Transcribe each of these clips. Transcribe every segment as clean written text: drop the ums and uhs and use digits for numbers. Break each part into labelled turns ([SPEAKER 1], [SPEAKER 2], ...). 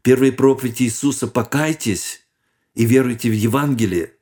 [SPEAKER 1] первой проповеди Иисуса «Покайтесь и веруйте в Евангелие».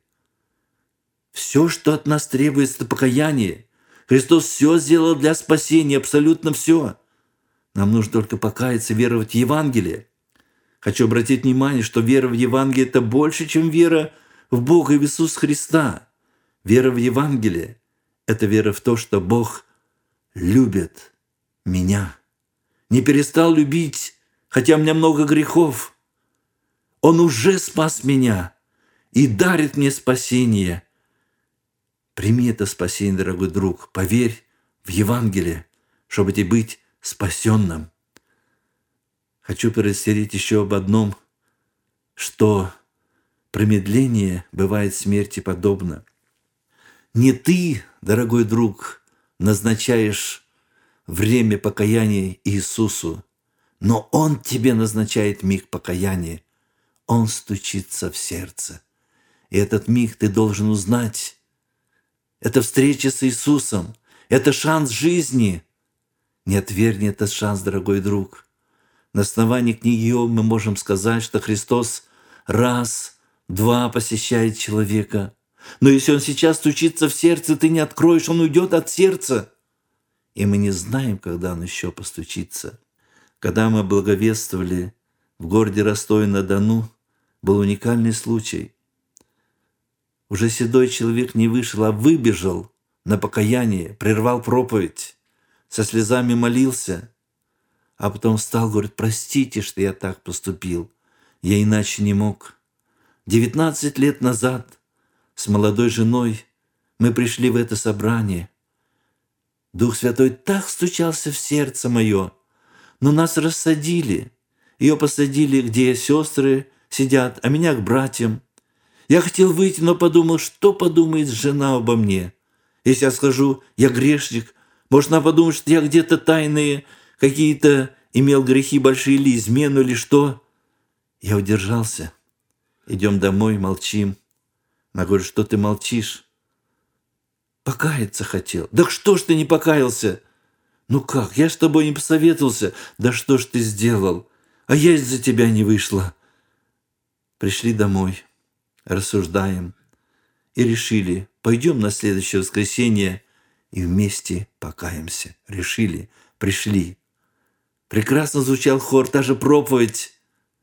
[SPEAKER 1] Все, что от нас требуется, это покаяние. Христос все сделал для спасения, абсолютно все. Нам нужно только покаяться, веровать в Евангелие. Хочу обратить внимание, что вера в Евангелие – это больше, чем вера в Бога и в Иисуса Христа. Вера в Евангелие – это вера в то, что Бог любит меня. Не перестал любить, хотя у меня много грехов. Он уже спас меня и дарит мне спасение. Прими это спасение, дорогой друг. Поверь в Евангелие, чтобы тебе быть спасенным. Хочу предостеречь еще об одном, что промедление бывает смерти подобно. Не ты, дорогой друг, назначаешь время покаяния Иисусу, но Он тебе назначает миг покаяния. Он стучится в сердце. И этот миг ты должен узнать. Это встреча с Иисусом. Это шанс жизни. Не отвергни этот шанс, дорогой друг. На основании книги Иова мы можем сказать, что Христос раз, два посещает человека. Но если Он сейчас стучится в сердце, ты не откроешь, Он уйдет от сердца. И мы не знаем, когда Он еще постучится. Когда мы благовествовали в городе Ростове-на-Дону, был уникальный случай. Уже седой человек не вышел, а выбежал на покаяние, прервал проповедь, со слезами молился, а потом встал, говорит: простите, что я так поступил, я иначе не мог. 19 лет назад с молодой женой мы пришли в это собрание. Дух Святой так стучался в сердце мое, но нас рассадили. Ее посадили, где сестры сидят, а меня к братьям. Я хотел выйти, но подумал, что подумает жена обо мне. Если я скажу: я грешник, может, она подумает, что я где-то тайные какие-то имел грехи большие или измену, или что. Я удержался. Идем домой, молчим. Она говорит: что ты молчишь? Покаяться хотел. Да что ж ты не покаялся? Ну как, я ж с тобой не посоветовался. Да что ж ты сделал? А я из-за тебя не вышла. Пришли домой, рассуждаем и решили: пойдем на следующее воскресенье и вместе покаемся. Решили, пришли. Прекрасно звучал хор, та же проповедь,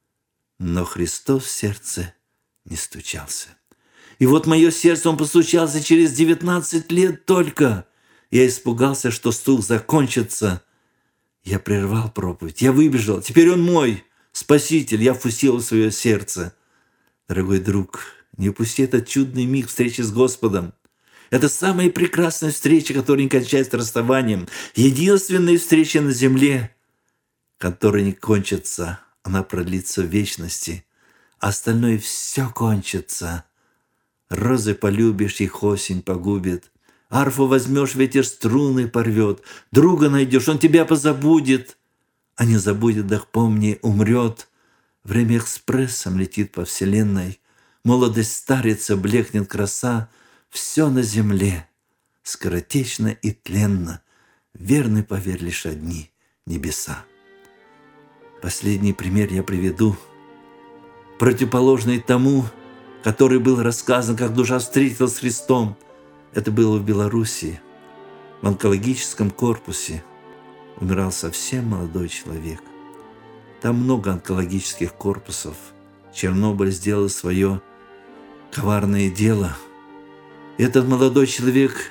[SPEAKER 1] но Христос в сердце не стучался. И вот мое сердце, он постучался через 19 лет только. Я испугался, что стук закончится. Я прервал проповедь, я выбежал. Теперь он мой Спаситель, я впустил в свое сердце. Дорогой друг, не упусти этот чудный миг встречи с Господом. Это самая прекрасная встреча, которая не кончается расставанием. Единственная встреча на земле, которая не кончится, она продлится в вечности. Остальное все кончится. Розы полюбишь, их осень погубит. Арфу возьмешь, ветер струны порвет. Друга найдешь, он тебя позабудет. А не забудет, да помни, умрет. Время экспрессом летит по вселенной. Молодость старится, блекнет краса. Все на земле скоротечно и тленно. Верны, поверь, лишь одни небеса. Последний пример я приведу, противоположный тому, который был рассказан, как душа встретилась с Христом. Это было в Белоруссии. В онкологическом корпусе умирал совсем молодой человек. Там много онкологических корпусов. Чернобыль сделал свое коварное дело. Этот молодой человек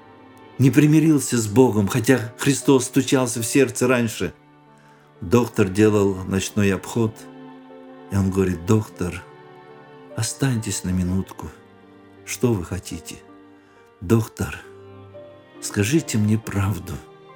[SPEAKER 1] не примирился с Богом, хотя Христос стучался в сердце раньше. Доктор делал ночной обход, и он говорит: доктор, останьтесь на минутку. Что вы хотите? Доктор, скажите мне правду.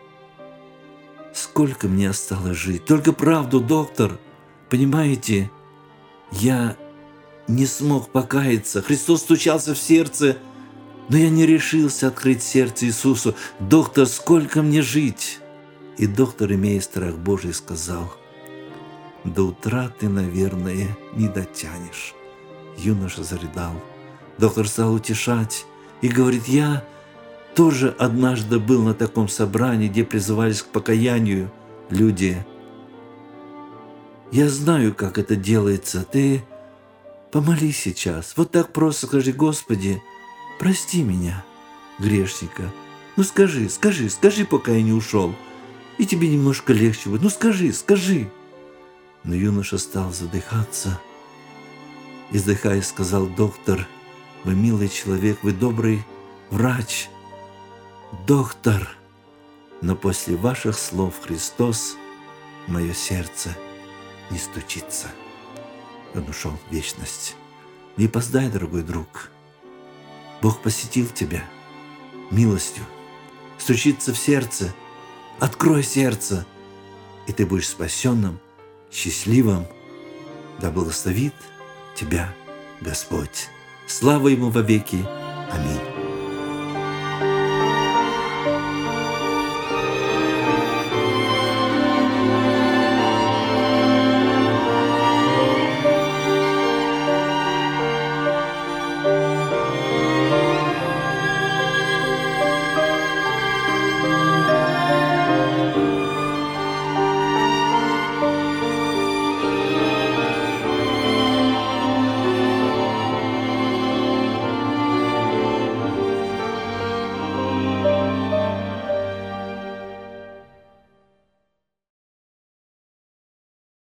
[SPEAKER 1] Сколько мне осталось жить? Только правду, доктор. Понимаете, я не смог покаяться. Христос стучался в сердце, но я не решился открыть сердце Иисусу. Доктор, сколько мне жить? И доктор, имея страх Божий, сказал: до утра ты, наверное, не дотянешь. Юноша зарыдал. Доктор стал утешать и говорит: я тоже однажды был на таком собрании, где призывались к покаянию люди. Я знаю, как это делается. Ты помолись сейчас. Вот так просто скажи: Господи, прости меня, грешника. Ну скажи, пока я не ушел. И тебе немножко легче будет. Ну скажи. Но юноша стал задыхаться. Издыхая, сказал: доктор, вы милый человек, вы добрый врач. Доктор, но после ваших слов, Христос, мое сердце не стучится. Он ушел в вечность. Не опоздай, дорогой друг. Бог посетил тебя милостью. Стучится в сердце. Открой сердце, и ты будешь спасенным, счастливым. Да благословит тебя Господь. Слава Ему вовеки. Аминь.